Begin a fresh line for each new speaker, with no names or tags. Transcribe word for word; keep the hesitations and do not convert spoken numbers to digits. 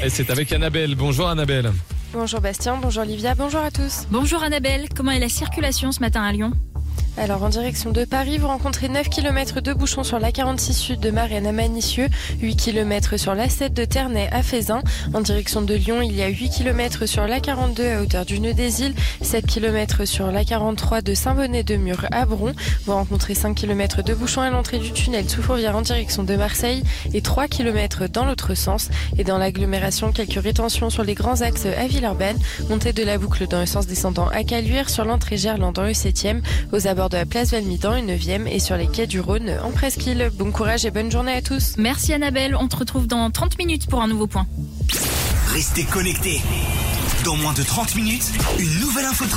Et c'est avec Annabelle. Bonjour Annabelle.
Bonjour Bastien, bonjour Olivia, bonjour à tous.
Bonjour Annabelle, comment est la circulation ce matin à Lyon ?
Alors en direction de Paris, vous rencontrez neuf kilomètres de bouchons sur l'A quarante-six sud de Marennes à Manicieux, huit kilomètres sur l'A sept de Ternay à Feyzin. En direction de Lyon, il y a huit kilomètres sur l'A quarante-deux à hauteur du Nœud des Îles, sept kilomètres sur l'A quarante-trois de Saint-Bonnet-de-Mur à Bron. Vous rencontrez cinq kilomètres de bouchons à l'entrée du tunnel sous Fourvière en direction de Marseille et trois kilomètres dans l'autre sens. Et dans l'agglomération, quelques rétentions sur les grands axes à Villeurbanne, montée de la boucle dans le sens descendant à Caluire, sur l'entrée Gerland dans le septième, aux abords de la place Valmy dans le neuvième et sur les quais du Rhône en presqu'île. Bon courage et bonne journée à tous.
Merci Annabelle, on te retrouve dans trente minutes pour un nouveau point.
Restez connectés. Dans moins de trente minutes, une nouvelle info.